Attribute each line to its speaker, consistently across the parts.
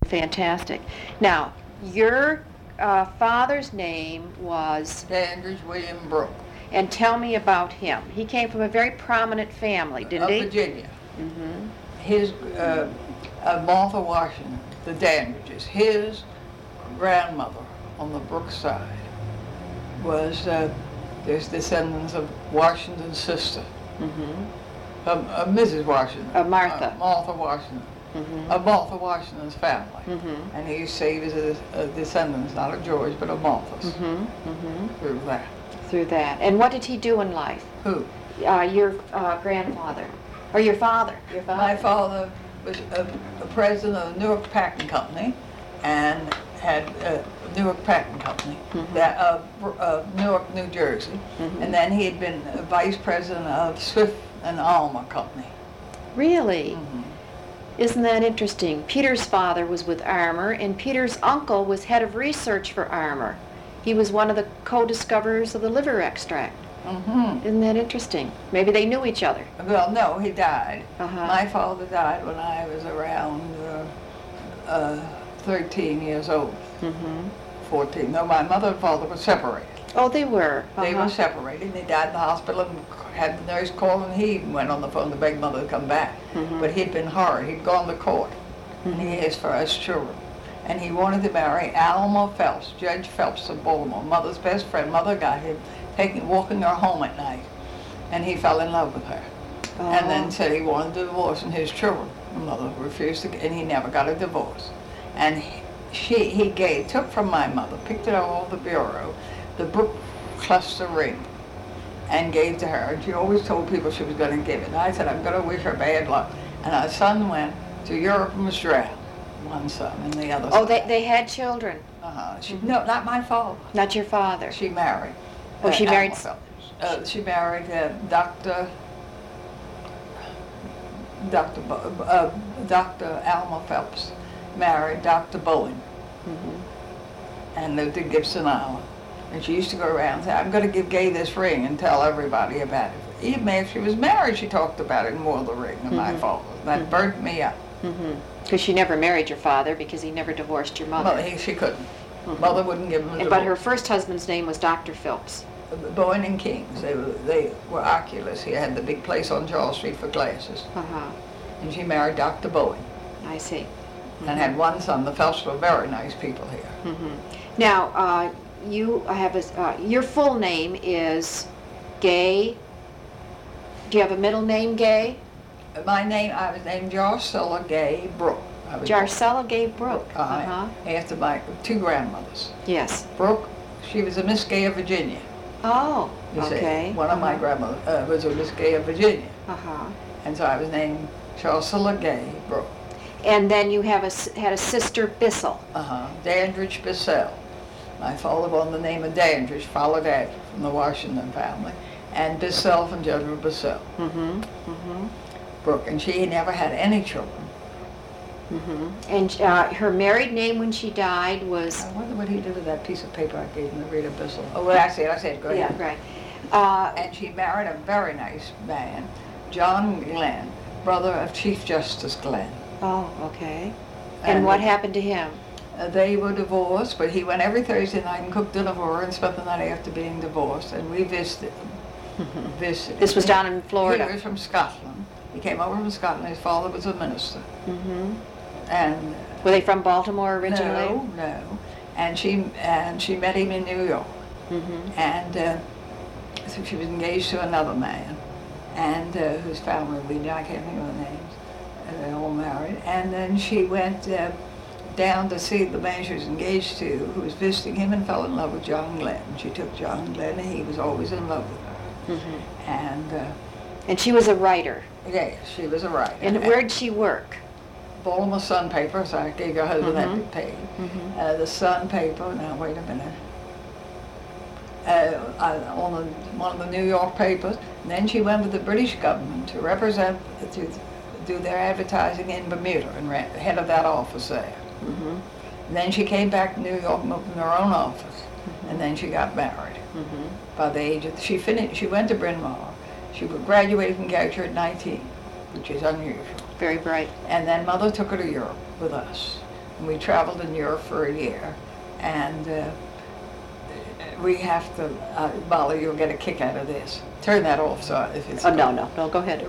Speaker 1: Fantastic. Now, your father's name was,
Speaker 2: Dandridge William Brooke.
Speaker 1: and tell me about him. He came from a very prominent family, didn't he?
Speaker 2: Of Virginia.
Speaker 1: Mm-hmm.
Speaker 2: His, Martha Washington, the Dandridges, his grandmother on the Brooke side was, there's descendants of Washington's sister,
Speaker 1: Mm-hmm.
Speaker 2: Mrs. Washington.
Speaker 1: Martha.
Speaker 2: Martha Washington.
Speaker 1: Mm-hmm.
Speaker 2: Of Martha Washington's family.
Speaker 1: Mm-hmm.
Speaker 2: And he used to say he was a descendant, not of George, but of Martha's,
Speaker 1: Mm-hmm. Mm-hmm.
Speaker 2: through that.
Speaker 1: Through that. And what did he do in life?
Speaker 2: Who?
Speaker 1: Your grandfather. Or your father. Your father.
Speaker 2: My father was a president of the Newark Packing Company and had Newark Packing Company, that Newark, New Jersey. And then he had been vice president of Swift and Alma Company.
Speaker 1: Really? Isn't that interesting? Peter's father was with Armour, and Peter's uncle was head of research for Armour. He was one of the co-discoverers of the liver extract. Isn't that interesting? Maybe they knew each other.
Speaker 2: Well, no, he died.
Speaker 1: Uh-huh.
Speaker 2: My father died when I was around 13 years old, 14. No, my mother and father were separated.
Speaker 1: Oh, they were.
Speaker 2: They were separated. They died in the hospital and had the nurse call, and he even went on the phone to beg mother to come back. But he'd been hard. He'd gone to court, and he had his first children. And he wanted to marry Alma Phelps, Judge Phelps of Baltimore, mother's best friend. Mother got him walking her home at night, and he fell in love with her. And then said he wanted a divorce and his children. Mother refused to, and he never got a divorce. And he took from my mother, picked it up off the bureau, the Brooke cluster ring, and gave to her. And she always told people she was going to give it. And I said, I'm going to wish her bad luck. And our son went to Europe and was drowned. One son and the other son.
Speaker 1: Oh, they had children?
Speaker 2: No, not my father.
Speaker 1: Not your father?
Speaker 2: She married.
Speaker 1: Oh, she married...
Speaker 2: She married Dr. Alma Phelps. Married Dr. Bowen. And lived in Gibson Island. And she used to go around and say, I'm going to give Gay this ring and tell everybody about it. Even after she was married, she talked about it and wore the ring of my father. That burnt me up.
Speaker 1: Because she never married your father because he never divorced your mother.
Speaker 2: Well, she couldn't. Mother wouldn't give him a divorce.
Speaker 1: But her first husband's name was Dr. Phelps.
Speaker 2: Bowen and Kings. They were oculists. He had the big place on Charles Street for glasses. And she married Dr. Bowen.
Speaker 1: I see.
Speaker 2: And had one son. The Phelps were very nice people here.
Speaker 1: Now, your full name is Gay. Do you have a middle name, Gay?
Speaker 2: My name, I was named Jarcella Gay Brooke.
Speaker 1: Jarcella Gay Brooke.
Speaker 2: After my two grandmothers.
Speaker 1: Yes.
Speaker 2: Brooke, she was a Miss Gay of Virginia.
Speaker 1: Oh,
Speaker 2: you
Speaker 1: okay.
Speaker 2: See. One of my grandmothers was a Miss Gay of Virginia. And so I was named Jarcella Gay Brooke.
Speaker 1: And then you had a sister, Bissell.
Speaker 2: Dandridge Bissell. My father on the name of Dandridge followed after from the Washington family. And Bissell from General Bissell. Brooke, and she never had any children.
Speaker 1: And her married name when she died was...
Speaker 2: I wonder what he did with that piece of paper I gave him to Rita Bissell. Oh, well, I said, go ahead.
Speaker 1: Yeah, right.
Speaker 2: And she married a very nice man, John Glenn, brother of Chief Justice Glenn.
Speaker 1: Oh, okay. And what happened to him?
Speaker 2: They were divorced, but he went every Thursday night and cooked dinner for her and spent the night after being divorced, and we visited.
Speaker 1: This was down in Florida.
Speaker 2: He was from Scotland. He came over from Scotland. His father was a minister. And
Speaker 1: were they from Baltimore originally?
Speaker 2: No. And she met him in New York. And so she was engaged to another man, and whose family we knew. I can't think of the names. They all married. And then she went down to see the man she was engaged to, who was visiting him, and fell in love with John Glenn. She took John Glenn, and he was always in love with her.
Speaker 1: And she was a writer.
Speaker 2: Yes, she was a writer.
Speaker 1: And where did she work?
Speaker 2: Baltimore Sun paper, so I gave her husband that big pay. The Sun paper, now wait a minute, on one of the New York papers. And then she went with the British government to represent, to do their advertising in Bermuda, and head of that office there. And then she came back to New York and opened her own office. And then she got married. By the age of, she went to Bryn Mawr. She graduated from Goucher at 19, which is unusual.
Speaker 1: Very bright.
Speaker 2: And then Mother took her to Europe with us. And we traveled in Europe for a year. And we have to, Molly, you'll get a kick out of this. Turn that off so if it's...
Speaker 1: Oh, no, go ahead.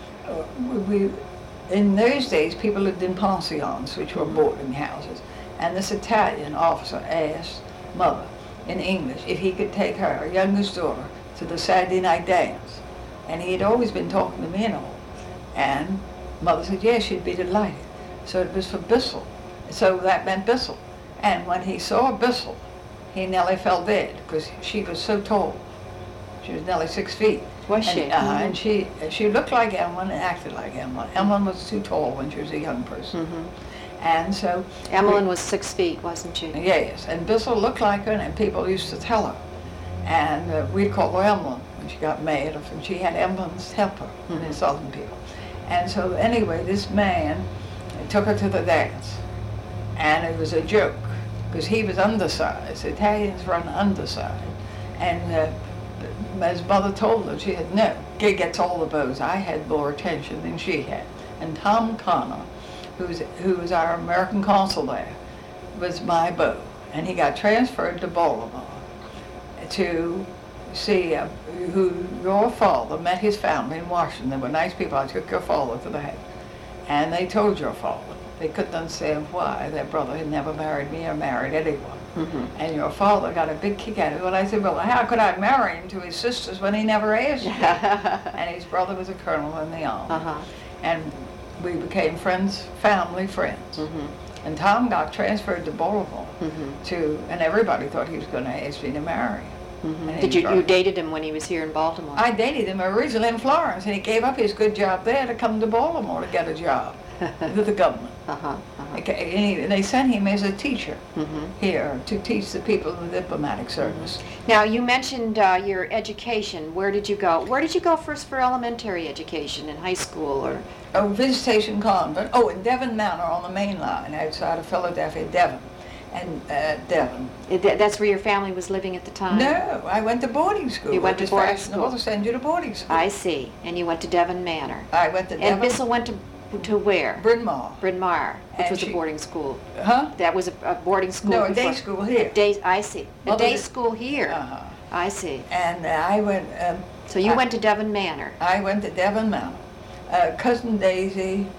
Speaker 2: In those days, people lived in pensions, which were boarding houses. And this Italian officer asked Mother in English if he could take her youngest daughter to the Saturday night dance. And he had always been talking to me and all. And Mother said, yes, she'd be delighted. So it was for Bissell. So that meant Bissell. And when he saw Bissell, he nearly fell dead because she was so tall. She was nearly 6 feet.
Speaker 1: Was she?
Speaker 2: And she looked like Emmeline and acted like Emmeline. Emmeline was too tall when she was a young person. And so...
Speaker 1: Emmeline was 6 feet, wasn't she?
Speaker 2: Yes, and Bissell looked like her, and people used to tell her. And we'd call her Emmeline when she got mad, and she had Emmeline's helper, the Southern people. And so anyway, this man took her to the dance. And it was a joke, because he was undersized. Italians run undersized. And as Mother told her, she said, no, Gay gets all the beaux. I had more attention than she had. And Tom Connor, who was our American consul there, was my beau. And he got transferred to Baltimore to see who your father met his family in Washington. They were nice people. I took your father to the house. And they told your father they couldn't understand why their brother had never married me or married anyone. And your father got a big kick out of it. Well, I said, well, how could I marry him to his sisters when he never asked me? And his brother was a colonel in the army. And we became friends, family friends. And Tom got transferred to Baltimore and everybody thought he was going to ask me to marry him.
Speaker 1: Did you dated him when he was here in Baltimore?
Speaker 2: I dated him originally in Florence, and he gave up his good job there to come to Baltimore to get a job with the government. And they sent him as a teacher here to teach the people in the diplomatic service.
Speaker 1: Now, you mentioned your education. Where did you go? Where did you go first for elementary education, in high school or?
Speaker 2: Oh, Visitation Convent. Oh, in Devon Manor on the main line outside of Philadelphia, Devon. And Devon.
Speaker 1: That's where your family was living at the time?
Speaker 2: No, I went to boarding school.
Speaker 1: You went to boarding school?
Speaker 2: To send you to boarding school.
Speaker 1: I see. And you went to Devon Manor.
Speaker 2: I went to Devon.
Speaker 1: And Bissell went to where?
Speaker 2: Bryn Mawr.
Speaker 1: Bryn Mawr, which was a boarding school.
Speaker 2: Huh?
Speaker 1: That was a boarding school.
Speaker 2: No, a day school here.
Speaker 1: I see. A day school here. I see.
Speaker 2: And I went...
Speaker 1: so you went to Devon Manor.
Speaker 2: I went to Devon Manor. Cousin Daisy,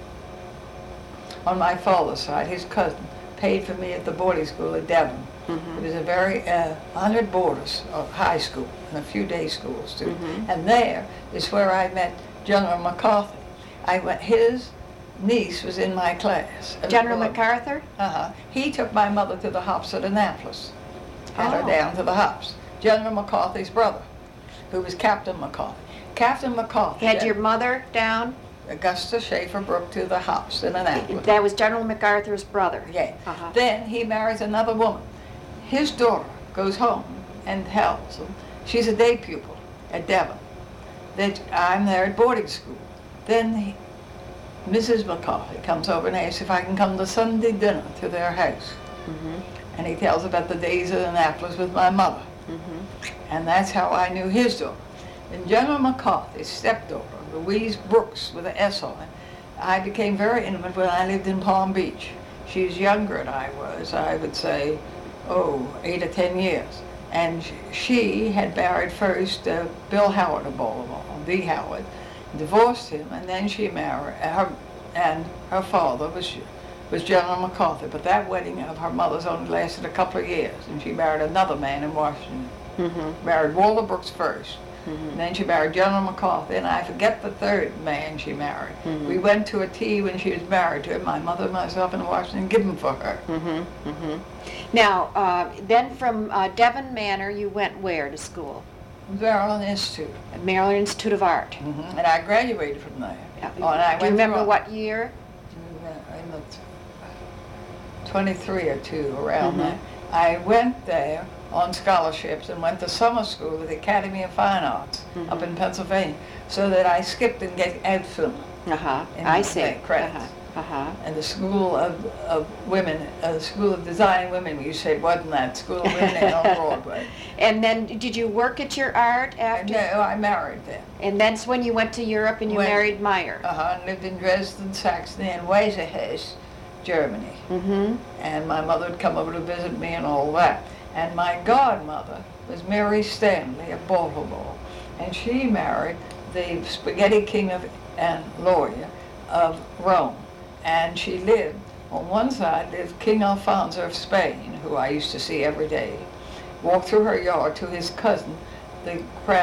Speaker 2: on my father's side, his cousin, paid for me at the boarding school at Devon. It was a very 100 boarders of high school and a few day schools too. And there is where I met General MacArthur. His niece was in my class.
Speaker 1: General MacArthur?
Speaker 2: He took my mother to the hops at Annapolis, had her down to the hops. General MacArthur's brother, who was Captain MacArthur. Captain MacArthur
Speaker 1: had your mother down?
Speaker 2: Augusta Schaefer Brooke to the hops in Annapolis.
Speaker 1: That was General MacArthur's brother?
Speaker 2: Yeah. Then he marries another woman. His daughter goes home and tells him she's a day pupil at Devon, that I'm there at boarding school. Then Mrs. McCarthy comes over and asks if I can come to Sunday dinner to their house. And he tells about the days in Annapolis with my mother. And that's how I knew his daughter. And General McCarthy's stepdaughter, Louise Brooks with an S on it, I became very intimate when I lived in Palm Beach. She's younger than I was, I would say, 8 or 10 years. And she had married first Bill Howard of Baltimore, D. Howard, divorced him, and then she married, and her father was General MacArthur. But that wedding of her mother's only lasted a couple of years, and she married another man in Washington. Married Walter Brooks first. And then she married General MacArthur, and I forget the third man she married. We went to a tea when she was married to him, my mother and myself in Washington, given for her.
Speaker 1: Now, then from Devon Manor, you went where to school?
Speaker 2: Maryland Institute.
Speaker 1: Maryland Institute of Art.
Speaker 2: And I graduated from there.
Speaker 1: Do you remember what year?
Speaker 2: In the 23 or 2, around there. I went there on scholarships and went to summer school with the Academy of Fine Arts up in Pennsylvania, so that I skipped and get ad film.
Speaker 1: I see.
Speaker 2: Credits. And the School of Women, the School of Design Women, you said, wasn't that School of Women on Broadway?
Speaker 1: And then did you work at your art after?
Speaker 2: No, I married them.
Speaker 1: And that's when you went to Europe and you married Meyer?
Speaker 2: And lived in Dresden, Saxony, and Weiserhuis, Germany.
Speaker 1: Mm-hmm.
Speaker 2: And my mother would come over to visit me and all that. And my godmother was Mary Stanley of Baltimore. And she married the spaghetti king and lawyer of Rome. And she lived, on one side lived King Alfonso of Spain, who I used to see every day, walk through her yard to his cousin, the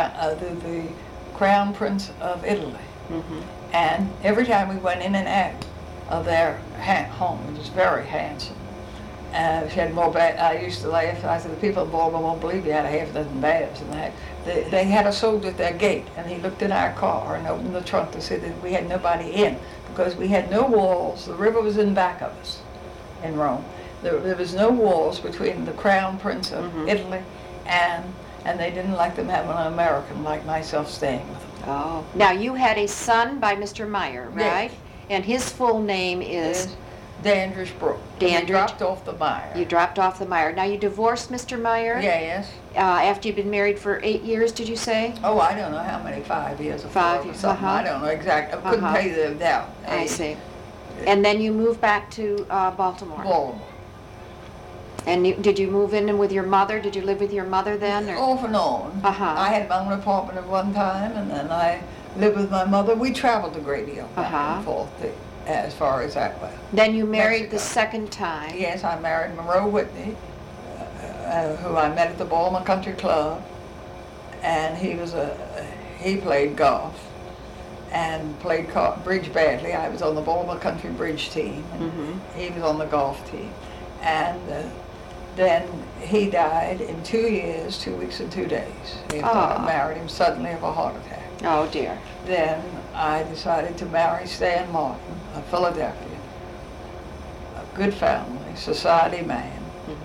Speaker 2: Crown Prince of Italy.
Speaker 1: Mm-hmm.
Speaker 2: And every time we went in and out of their home, it was very handsome. She had more baths. I used to laugh. I said, the people in Baltimore won't believe you had a half dozen baths. And they had a soldier at their gate, and he looked in our car and opened the trunk to see that we had nobody in, because we had no walls. The river was in back of us in Rome. There was no walls between the Crown Prince of Italy and they didn't like them having an American like myself staying with them.
Speaker 1: Oh. Now, you had a son by Mr. Meyer, right?
Speaker 2: Yes.
Speaker 1: And his full name is?
Speaker 2: Yes. Dandridge Brook.
Speaker 1: Dandridge.
Speaker 2: We dropped off the Meyer.
Speaker 1: You dropped off the Meyer. Now, you divorced Mr. Meyer?
Speaker 2: Yes.
Speaker 1: After you'd been married for 8 years, did you say?
Speaker 2: Oh, I don't know how many, 5 years or
Speaker 1: 5
Speaker 2: 4 or
Speaker 1: years,
Speaker 2: something. I don't know exactly. I couldn't tell you the doubt.
Speaker 1: I see. And then you moved back to Baltimore?
Speaker 2: Baltimore.
Speaker 1: And did you move in with your mother? Did you live with your mother then? Or?
Speaker 2: Off and on. I had my own apartment at one time, and then I lived with my mother. We traveled a great deal back and forth as far as that went.
Speaker 1: Then you married
Speaker 2: Mexico.
Speaker 1: the second time.
Speaker 2: Yes, I married Monroe Whitney, who I met at the Baltimore Country Club, and he played golf and played bridge badly. I was on the Baltimore Country bridge team, and he was on the golf team. And then he died in 2 years, 2 weeks and 2 days. After I married him suddenly of a heart attack.
Speaker 1: Oh dear.
Speaker 2: Then I decided to marry Stan Martin of Philadelphia, a good family, society man,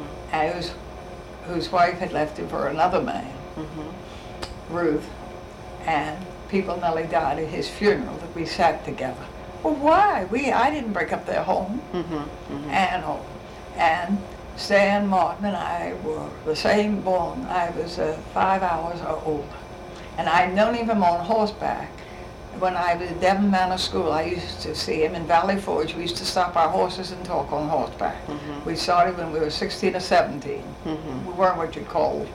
Speaker 2: whose wife had left him for another man, Ruth, and people nearly died at his funeral that we sat together. Well, why? I didn't break up their home. And Stan Martin and I were the same born. I was 5 hours older. And I'd known him on horseback. When I was at Devon Manor School, I used to see him in Valley Forge. We used to stop our horses and talk on horseback. We started when we were 16 or 17. We weren't what you'd call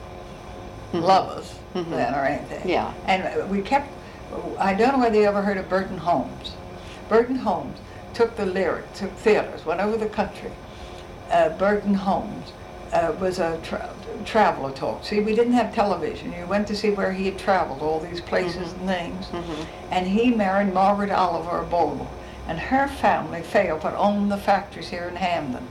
Speaker 2: lovers then or anything.
Speaker 1: Yeah.
Speaker 2: And we kept, I don't know whether you ever heard of Burton Holmes. Burton Holmes took the lyric, took theaters, went over the country. Burton Holmes was a traveler talk. See, we didn't have television. You went to see where he had traveled, all these places and things. And he married Margaret Oliver of Baltimore. And her family failed but owned the factories here in Hamden.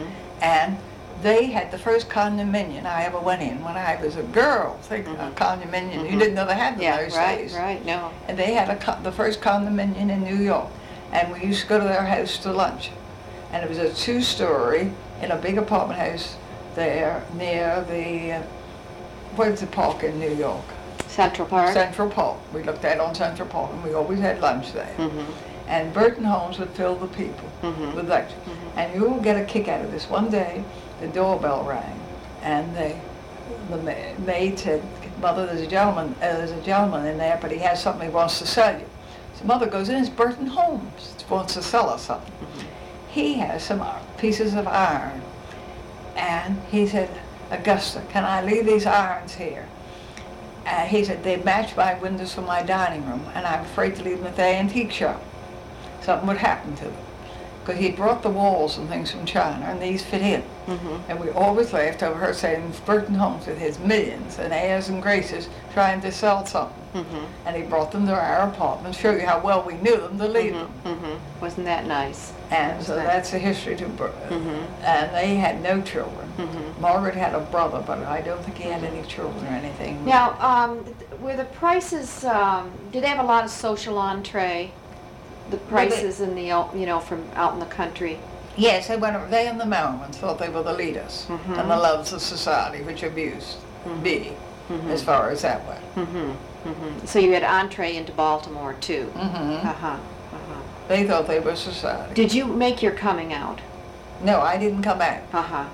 Speaker 2: And they had the first condominium I ever went in when I was a girl. Think a condominium. You didn't know they had them those days.
Speaker 1: Right, no.
Speaker 2: And they had the first condominium in New York. And we used to go to their house to lunch. And it was a 2-story in a big apartment house there near the, where's the park in New York?
Speaker 1: Central Park?
Speaker 2: Central Park. We looked at on Central Park, and we always had lunch there. And Burton Holmes would fill the people with lectures. And you will get a kick out of this. One day, the doorbell rang, and the maid said, "Mother, there's a gentleman in there, but he has something he wants to sell you." So Mother goes in, it's Burton Holmes. He wants to sell us something. He has some pieces of iron. And he said, "Augusta, can I leave these irons here?" He said, "They match my windows from my dining room, and I'm afraid to leave them at the antique shop. Something would happen to them." Because he brought the walls and things from China, and these fit in. And we always laughed over her saying, Burton Holmes with his millions and airs and graces trying to sell something. And he brought them to our apartment, show you how well we knew them to leave them.
Speaker 1: Wasn't that nice?
Speaker 2: And so that's the history to and they had no children. Margaret had a brother, but I don't think he had any children or anything.
Speaker 1: Now, were the prices, did they have a lot of social entree? The prices in the, from out in the country?
Speaker 2: Yes, they and the Merrimans thought they were the leaders and the loves of society, which abused me, as far as that went.
Speaker 1: So you had entree into Baltimore, too?
Speaker 2: They thought they were society.
Speaker 1: Did you make your coming out?
Speaker 2: No, I didn't come out.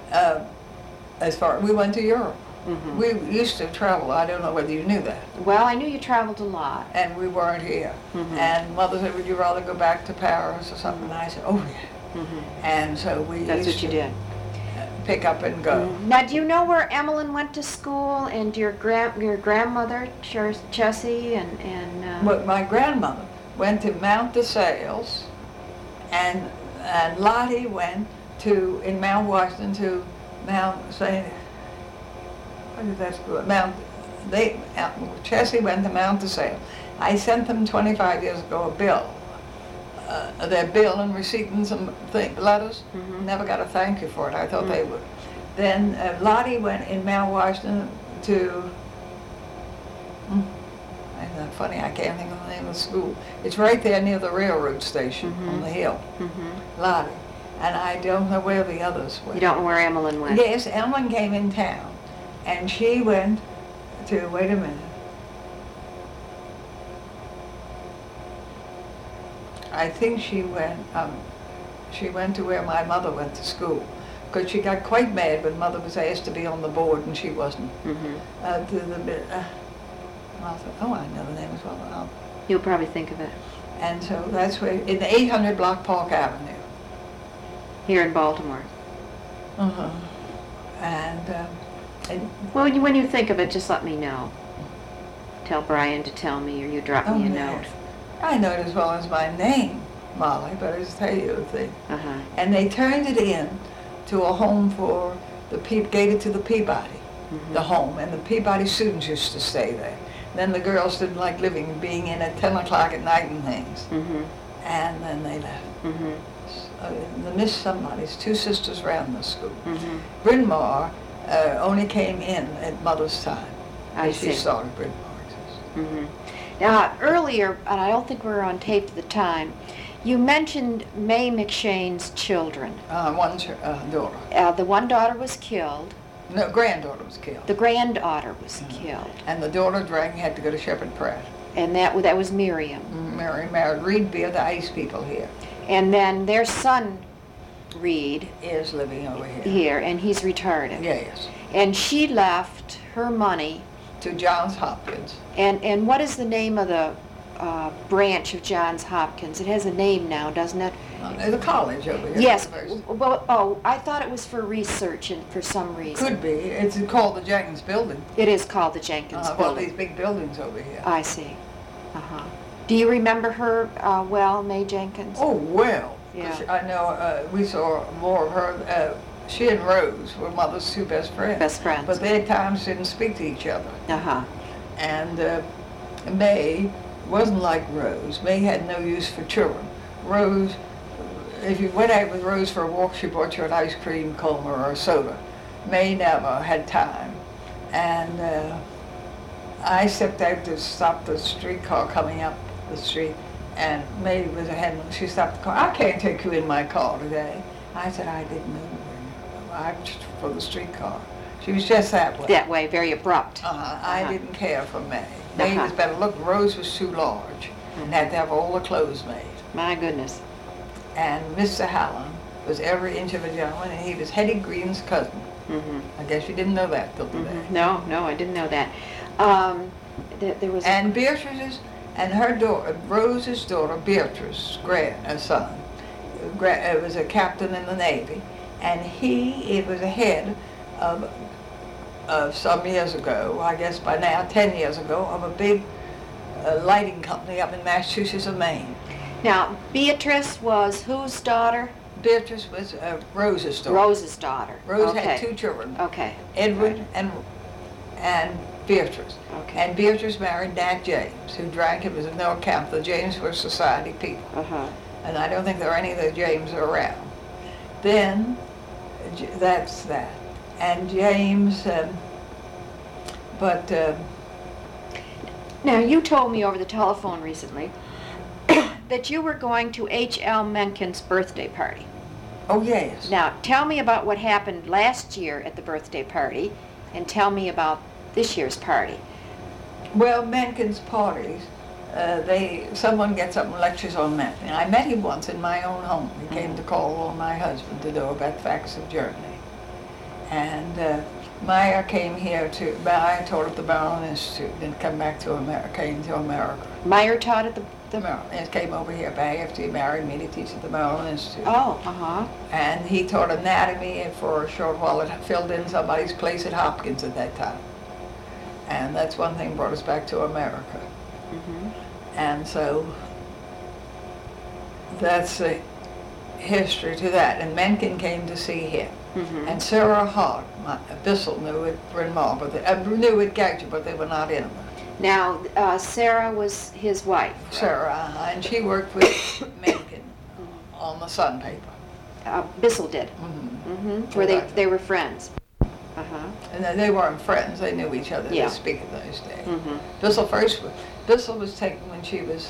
Speaker 2: We went to Europe. We used to travel. I don't know whether you knew that.
Speaker 1: Well, I knew you traveled a lot.
Speaker 2: And we weren't here. And Mother said, "Would you rather go back to Paris or something?" And I said, "Oh, yeah." And so we
Speaker 1: That's
Speaker 2: used
Speaker 1: what you
Speaker 2: to
Speaker 1: did.
Speaker 2: pick up and go.
Speaker 1: Now, do you know where Emmeline went to school, and your grandmother, Chessie, and
Speaker 2: But my grandmother went to Mount DeSales, and Lottie went to, in Mount Washington, to Mount St. What is that school? Chessie went to Mount DeSales. I sent them 25 years ago a bill. Their bill and receipt and some letters. Never got a thank you for it. I thought they would. Then Lottie went in Mount Washington to, isn't that funny? I can't think of the name of the school. It's right there near the railroad station on the hill. Lottie. And I don't know where the others went.
Speaker 1: you don't know where Emmeline went?
Speaker 2: Yes, Emmeline came in town, and she went to, wait a minute. I think she went to where my mother went to school, because she got quite mad when Mother was asked to be on the board and she wasn't. Oh, I know the name as well.
Speaker 1: You'll probably think of it.
Speaker 2: And so that's where, in the 800 block Park Avenue.
Speaker 1: Here in Baltimore.
Speaker 2: And
Speaker 1: Well, when you think of it, just let me know. Tell Brian to tell me, or you drop me a note.
Speaker 2: I know it as well as my name, Molly, but I'll just tell you the thing.
Speaker 1: Uh-huh.
Speaker 2: And they turned it in to a home for the gave it to the Peabody, the home, and the Peabody students used to stay there. Then the girls didn't like being in at 10 o'clock at night and things. And then they left. The Miss Somebody's two sisters ran the school. Bryn Mawr only came in at Mother's time.
Speaker 1: I see.
Speaker 2: She started Bryn Mawr.
Speaker 1: Now, earlier, and I don't think we were on tape at the time, you mentioned May McShane's children.
Speaker 2: One daughter.
Speaker 1: The one daughter was killed.
Speaker 2: No, granddaughter was killed.
Speaker 1: The granddaughter was killed.
Speaker 2: And the daughter drank, had to go to Shepherd Pratt.
Speaker 1: And that was Miriam.
Speaker 2: Mary married Reed Beer, the ice people here.
Speaker 1: And then their son, Reed,
Speaker 2: is living over here.
Speaker 1: And he's retarded.
Speaker 2: Yes.
Speaker 1: And she left her money
Speaker 2: to Johns Hopkins.
Speaker 1: And what is the name of the branch of Johns Hopkins? It has a name now, doesn't it?
Speaker 2: The college over here.
Speaker 1: Yes. Well, I thought it was for research and for some reason.
Speaker 2: Could be. It's called the Jenkins Building.
Speaker 1: It is called the Jenkins
Speaker 2: Well,
Speaker 1: Building.
Speaker 2: these big buildings over here.
Speaker 1: I see. Do you remember her well, May Jenkins?
Speaker 2: Oh, well.
Speaker 1: Yeah.
Speaker 2: I know we saw more of her. She and Rose were Mother's two best friends.
Speaker 1: Best friends.
Speaker 2: But they at times didn't speak to each other. And May wasn't like Rose. May had no use for children. Rose, if you went out with Rose for a walk, she brought you an ice cream cone or a soda. May never had time. And I stepped out to stop the streetcar coming up the street, and May was ahead. She stopped the car. I can't take you in my car today. I said, I didn't know. I'm just for the streetcar. She was just that way.
Speaker 1: That way, very abrupt.
Speaker 2: I didn't care for May. May was better. Look, Rose was too large and had to have all the clothes made.
Speaker 1: My goodness.
Speaker 2: And Mr. Hallam was every inch of a gentleman, and he was Hetty Green's cousin. I guess you didn't know that till today.
Speaker 1: No, I didn't know that. There was.
Speaker 2: And Beatrice's and her daughter, Rose's daughter, Beatrice's son, was a captain in the Navy, and he was a head of some years ago, I guess by now 10 years ago, of a big lighting company up in Massachusetts and Maine.
Speaker 1: Now, Beatrice was whose daughter?
Speaker 2: Beatrice was Rose's daughter.
Speaker 1: Rose's daughter.
Speaker 2: Rose had two children.
Speaker 1: Okay.
Speaker 2: Edward and Beatrice.
Speaker 1: Okay.
Speaker 2: And Beatrice married Nat James, who drank. It was in no account. The James were society people. And I don't think there are any of the James around. Then, that's that. And James,
Speaker 1: Now, you told me over the telephone recently that you were going to H.L. Mencken's birthday party.
Speaker 2: Oh, yes.
Speaker 1: Now, tell me about what happened last year at the birthday party, and tell me about this year's party.
Speaker 2: Well, Mencken's parties, someone gets up and lectures on Mencken. I met him once in my own home. He came to call on my husband to know about facts of Germany. And Meyer came here to, Meyer taught at the Maryland Institute, then come back to America, came to America.
Speaker 1: Meyer taught at the
Speaker 2: Maryland, came over here back after he married me to teach at the Maryland Institute.
Speaker 1: Oh, uh-huh.
Speaker 2: And he taught anatomy, and for a short while it filled in somebody's place at Hopkins at that time. And that's one thing brought us back to America.
Speaker 1: Mm-hmm.
Speaker 2: And so that's the history to that. And Mencken came to see him.
Speaker 1: Mm-hmm.
Speaker 2: And Sarah Hart, Bissell knew at Bryn Mawr, but knew at Goucher, but they were not in them.
Speaker 1: Now, Sarah was his wife. Right?
Speaker 2: Sarah, and she worked with Mencken on the Sun paper.
Speaker 1: Bissell did.
Speaker 2: Mm-hmm.
Speaker 1: Mm-hmm. Where they were friends. Uh-huh.
Speaker 2: And they weren't friends, they knew each other,
Speaker 1: Yeah.
Speaker 2: they speak of those days.
Speaker 1: Mm-hmm.
Speaker 2: Bissell was taken when she was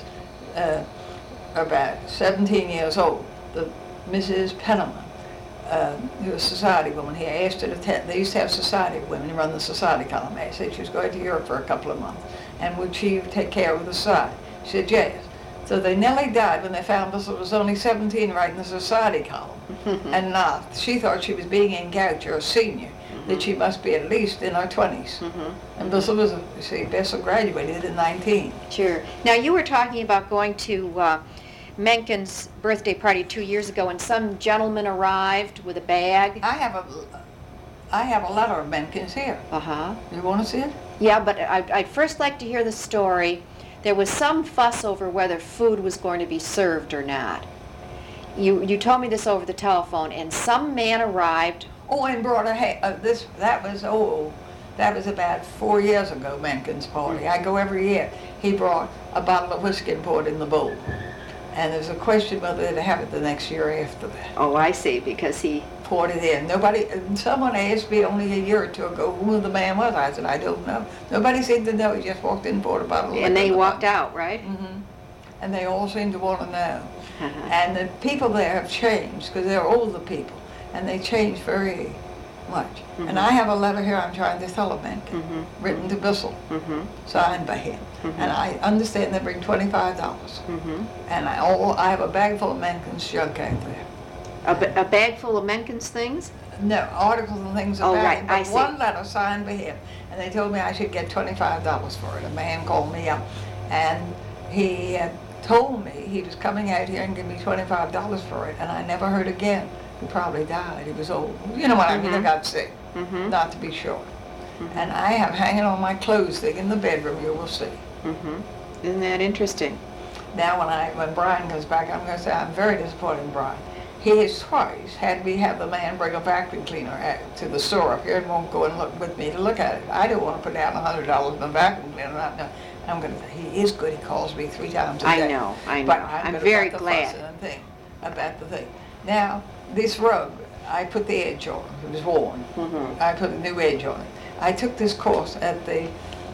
Speaker 2: about 17 years old. The Mrs. Penniman, who was a society woman, he asked her to attend. They used to have society women run the society column. I said she was going to Europe for a couple of months, and would she take care of the society? She said yes. So they nearly died when they found Bissell was only 17 writing the society column, and not. She thought she was being in Goucher, a senior, that she must be at least in her 20s.
Speaker 1: Mm-hmm.
Speaker 2: And Bissell was, Bissell graduated at 19.
Speaker 1: Sure. Now, you were talking about going to Mencken's birthday party 2 years ago, and some gentleman arrived with a bag.
Speaker 2: I have a letter of Mencken's here.
Speaker 1: Uh-huh.
Speaker 2: You want to see it?
Speaker 1: Yeah, but I'd first like to hear the story. There was some fuss over whether food was going to be served or not. You told me this over the telephone, and some man arrived.
Speaker 2: Oh, and brought that was about 4 years ago, Mencken's party. I go every year. He brought a bottle of whiskey and poured it in the bowl. And there's a question whether they'd have it the next year after that.
Speaker 1: Oh, I see, because he
Speaker 2: poured it in. Someone asked me only a year or two ago who the man was. I said, I don't know. Nobody seemed to know. He just walked in and poured a bottle of liquor.
Speaker 1: And they walked out, right?
Speaker 2: Mm-hmm. And they all seemed to want to know.
Speaker 1: Uh-huh.
Speaker 2: And the people there have changed because they're older people. And they changed very much.
Speaker 1: Mm-hmm.
Speaker 2: And I have a letter here I'm trying to tell Mencken, written to Bissell, signed by him. And I understand they bring $25. And I have a bag full of Mencken's junk out there.
Speaker 1: A bag full of Mencken's things?
Speaker 2: No, articles and things about
Speaker 1: right,
Speaker 2: him. But
Speaker 1: I see.
Speaker 2: one letter signed by him. And they told me I should get $25 for it. A man called me up and he told me he was coming out here and give me $25 for it. And I never heard again. He probably died. He was old. You know what I mean? He got sick, not to be short. And I have hanging on my clothes thing in the bedroom, you will see.
Speaker 1: Isn't that interesting?
Speaker 2: Now when Brian comes back, I'm going to say I'm very disappointed in Brian. He has twice had me have the man bring a vacuum cleaner to the store up here and won't go and look with me to look at it. I don't want to put down $100 in a vacuum cleaner. I'm going to say, he is good. He calls me 3 times a day.
Speaker 1: I know.
Speaker 2: But
Speaker 1: I'm very glad.
Speaker 2: About the thing. Now, this rug, I put the edge on. It was worn. I put a new edge on it. I took this course at the,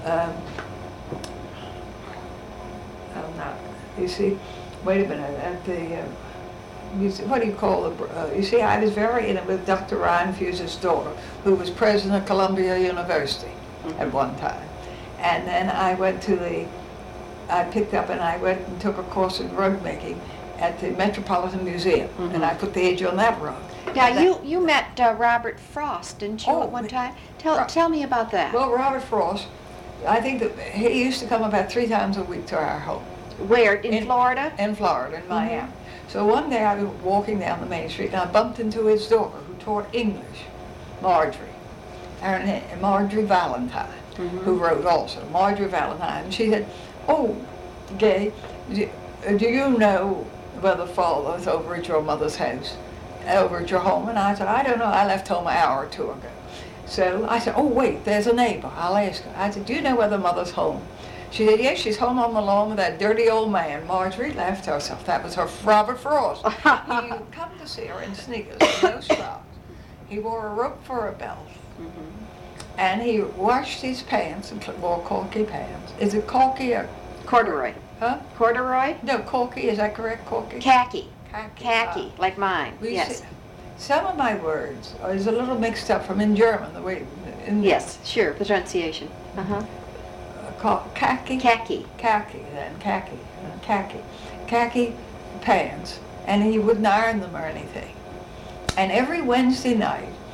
Speaker 2: you see, wait a minute, at the, what do you call the, you see, I was very intimate with Dr. Ryan Fuse's daughter, who was president of Columbia University at one time. And then I went to I picked up and I went and took a course in rug making at the Metropolitan Museum, and I put the edge on that rug.
Speaker 1: Now, you met Robert Frost, didn't you, at one time? Tell me about that.
Speaker 2: Well, Robert Frost, I think that he used to come about 3 times a week to our home.
Speaker 1: Where, in Florida?
Speaker 2: In Florida, in Miami. So one day I was walking down the main street and I bumped into his daughter who taught English, Marjorie. Her name, Marjorie Valentine, who wrote also, Marjorie Valentine. And she said, oh, Gay, do you know whether father's over at your mother's house, over at your home? And I said, I don't know, I left home an hour or 2 ago. So I said, oh wait, there's a neighbor, I'll ask her. I said, do you know whether mother's home? She said, yes, she's home on the lawn with that dirty old man. Marjorie laughed to herself. That was her Robert Frost. He would come to see her in sneakers, no socks. He wore a rope for a belt. And he washed his pants and wore khaki pants. Is it khaki or
Speaker 1: corduroy?
Speaker 2: Huh?
Speaker 1: Corduroy?
Speaker 2: No, khaki, is that correct, khaki?
Speaker 1: Khaki.
Speaker 2: Khaki.
Speaker 1: Khaki, like mine, yes.
Speaker 2: See, some of my words is a little mixed up from in German, the way...
Speaker 1: Yes, sure, pronunciation.
Speaker 2: Khaki?
Speaker 1: Khaki.
Speaker 2: Khaki, then, khaki. Khaki pants, and he wouldn't iron them or anything. And every Wednesday night,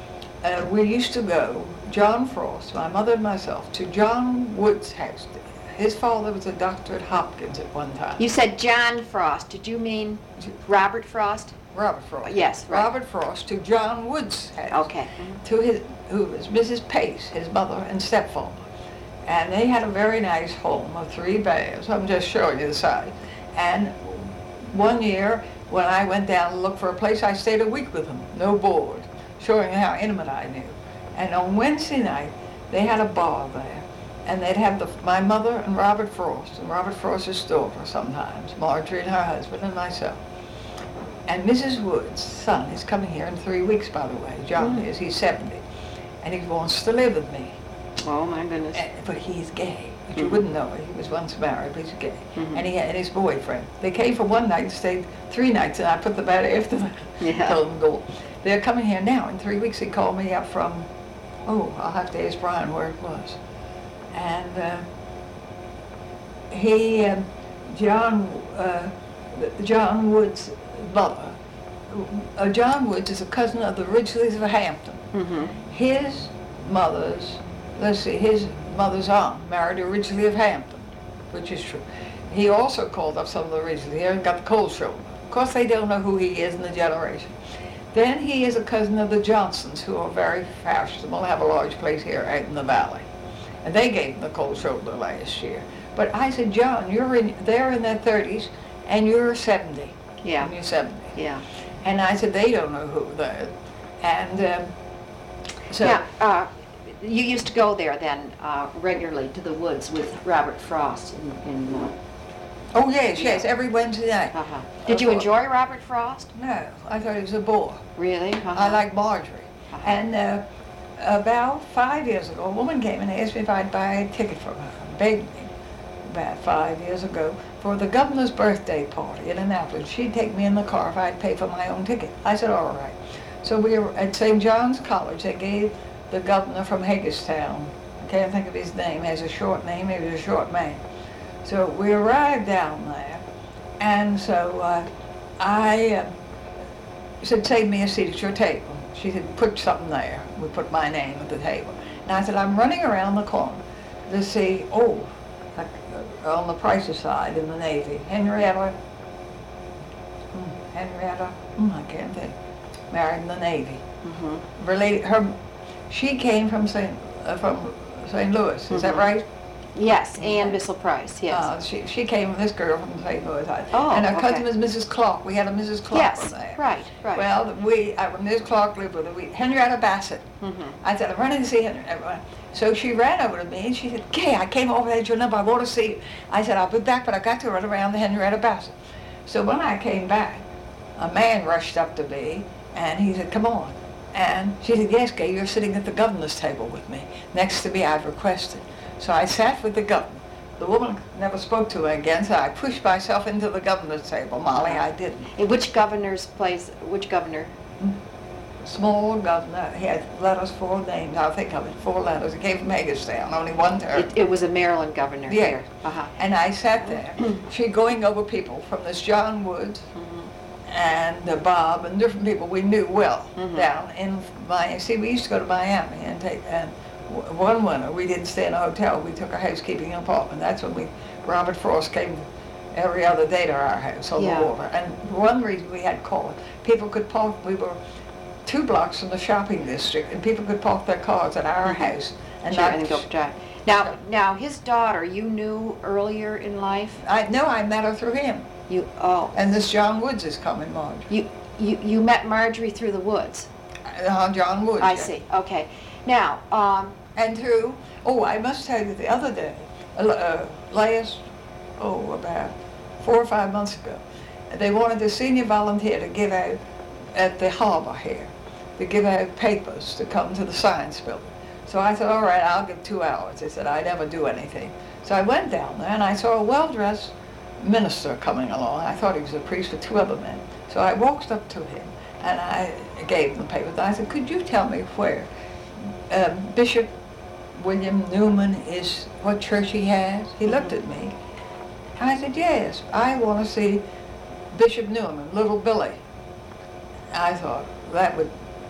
Speaker 2: we used to go, John Frost, my mother and myself, to John Wood's house. His father was a doctor at Hopkins at one time.
Speaker 1: You said John Frost. Did you mean Robert Frost?
Speaker 2: Robert Frost.
Speaker 1: Yes, right.
Speaker 2: Robert Frost to John Wood's house.
Speaker 1: Okay.
Speaker 2: To his, who was Mrs. Pace, his mother and stepfather. And they had a very nice home of 3 bedrooms. I'm just showing you the size. And one year, when I went down to look for a place, I stayed a week with them, no board, showing you how intimate I knew. And on Wednesday night, they had a bar there. And they'd have my mother and Robert Frost's daughter sometimes, Marjorie and her husband and myself. And Mrs. Wood's son is coming here in 3 weeks, by the way. John is, he's 70. And he wants to live with me.
Speaker 1: Oh, my goodness.
Speaker 2: But he's gay. But you wouldn't know it. He was once married, but he's gay. And he had his boyfriend. They came for 1 night and stayed 3 nights, and I put the bed after them.
Speaker 1: Yeah.
Speaker 2: Told them go. They're coming here now. In 3 weeks, he called me up from, I'll have to ask Brian where it was. And John Wood's mother, John Woods is a cousin of the Ridgeleys of Hampton. His mother's aunt married a Ridgeley of Hampton, which is true. He also called up some of the Ridgeleys here and got the cold shoulder. Of course, they don't know who he is in the generation. Then he is a cousin of the Johnsons, who are very fashionable, have a large place here out in the valley. And they gave him the cold shoulder last year. But I said, John, they're in their 30s, and you're 70.
Speaker 1: Yeah.
Speaker 2: And you're 70.
Speaker 1: Yeah.
Speaker 2: And I said, they don't know who they're. And so...
Speaker 1: Now, you used to go there then regularly to the woods with Robert Frost
Speaker 2: Oh, yes, every Wednesday night.
Speaker 1: Uh-huh. Did you enjoy Robert Frost?
Speaker 2: No, I thought he was a bore.
Speaker 1: Really? Uh-huh.
Speaker 2: I like Marjorie.
Speaker 1: Uh-huh.
Speaker 2: And about 5 years ago, a woman came and asked me if I'd buy a ticket from her. Begged me about 5 years ago for the governor's birthday party in Annapolis. She'd take me in the car if I'd pay for my own ticket. I said, all right. So we were at St. John's College. They gave the governor from Hagerstown, I can't think of his name, he has a short name, he was a short man. So we arrived down there, and so I said, save me a seat at your table. She said, put something there. We put my name at the table. And I said, I'm running around the corner to see, like, on the Price's side in the Navy, Henrietta, I can't think, married in the Navy. Related, she came from St. Louis, is that right?
Speaker 1: Yes, Ann Bissell Price, yes.
Speaker 2: She came, this girl from St. Louis.
Speaker 1: Oh,
Speaker 2: and her
Speaker 1: okay.
Speaker 2: cousin was Mrs. Clark. We had a Mrs. Clark from there.
Speaker 1: Yes, right.
Speaker 2: Well, Mrs. Clark lived with her. Henrietta Bassett. I said, I'm running to see Henrietta. So she ran over to me and she said, Kay, I came over there at your number. I want to see you. I said, I'll be back, but I got to run around to Henrietta Bassett. So when I came back, a man rushed up to me and he said, come on. And she said, yes, Kay, you're sitting at the governor's table with me. Next to me, I've requested. So I sat with the governor. The woman never spoke to her again, so I pushed myself into the governor's table. Molly, I didn't.
Speaker 1: Which governor's place, which governor?
Speaker 2: Small governor. He had letters, 4 names. I'll think of it, 4 letters. He came from Hagerstown, only 1 term.
Speaker 1: It was a Maryland governor here.
Speaker 2: And I sat there. She going over people from this John Woods and Bob and different people we knew well down in Miami. See, we used to go to Miami and one winter, we didn't stay in a hotel. We took a housekeeping apartment. That's when Robert Frost came every other day to our house on the water. And one reason we had called, people could park, we were 2 blocks from the shopping district, and people could park their cars at our house. And
Speaker 1: go drive. Now, his daughter, you knew earlier in life?
Speaker 2: I met her through him. And this John Woods is coming, Marjorie.
Speaker 1: You met Marjorie through the Woods?
Speaker 2: John Woods.
Speaker 1: I see, okay. Now,
Speaker 2: and through, I must tell you the other day, about 4 or 5 months ago, they wanted a senior volunteer to give out at the harbor here, to give out papers to come to the science building. So I thought, all right, I'll give 2 hours. They said, I never do anything. So I went down there and I saw a well-dressed minister coming along. I thought he was a priest with 2 other men. So I walked up to him and I gave him the papers. And I said, could you tell me where Bishop William Newman is, what church he has? He looked at me. And I said, yes, I want to see Bishop Newman, Little Billy. I thought that would,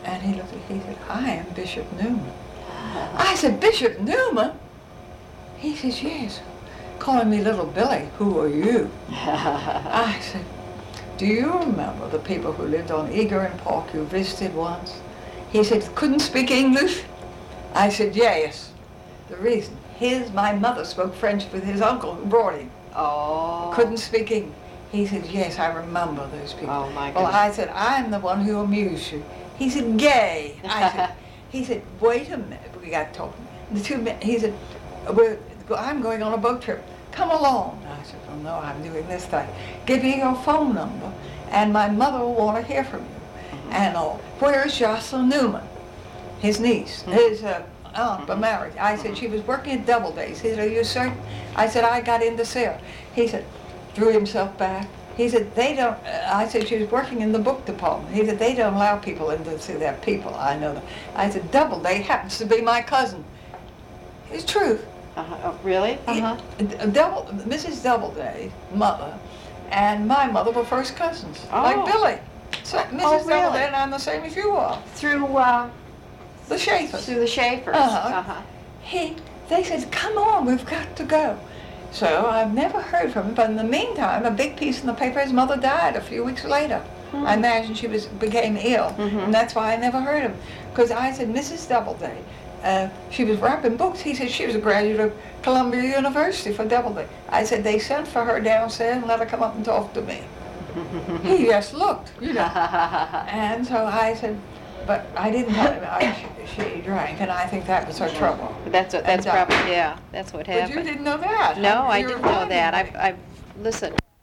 Speaker 2: And he looked at me, he said, I am Bishop Newman. I said, Bishop Newman? He says, yes. Calling me little Billy, who are you? I said, do you remember the people who lived on Eager Park you visited once? He said, couldn't speak English? I said, yes. The reason, my mother spoke French with his uncle who brought him.
Speaker 1: Oh.
Speaker 2: Couldn't speak English. He said, yes, I remember those people.
Speaker 1: Oh, my
Speaker 2: Well,
Speaker 1: goodness.
Speaker 2: I said, I'm the one who amused you. He said, gay. He said, wait a minute. We got talking. The 2 men, he said, I'm going on a boat trip. Come along. I said, oh no, I'm doing this thing. Give me your phone number, and my mother will want to hear from you. And where's Jocelyn Newman? His niece, his aunt, but married. I said, she was working at Doubleday's. He said, are you certain? I said, I got in to see her. He said, drew himself back. He said, they don't, I said, she was working in the book department. He said, they don't allow people in to see their people. I know that. I said, Doubleday happens to be my cousin. It's true.
Speaker 1: Oh, really?
Speaker 2: Mrs. Doubleday's mother and my mother were first cousins, like Billy. So Mrs.
Speaker 1: really?
Speaker 2: Doubleday and I'm the same as you are.
Speaker 1: Through
Speaker 2: The Schaefers.
Speaker 1: the Schaefers.
Speaker 2: They said, come on, we've got to go. So I've never heard from him, but in the meantime, a big piece in the paper, his mother died a few weeks later. I imagine she became ill, and that's why I never heard him. Because I said, Mrs. Doubleday, she was wrapping books. He said she was a graduate of Columbia University for Doubleday. I said, they sent for her downstairs and let her come up and talk to me. He just looked, you know. And so I said, but I didn't tell him she drank, and I think that was her trouble.
Speaker 1: That's probably, yeah, that's what happened.
Speaker 2: But you didn't know that.
Speaker 1: No, I
Speaker 2: You were
Speaker 1: didn't know
Speaker 2: finding
Speaker 1: that.
Speaker 2: me.
Speaker 1: Listen,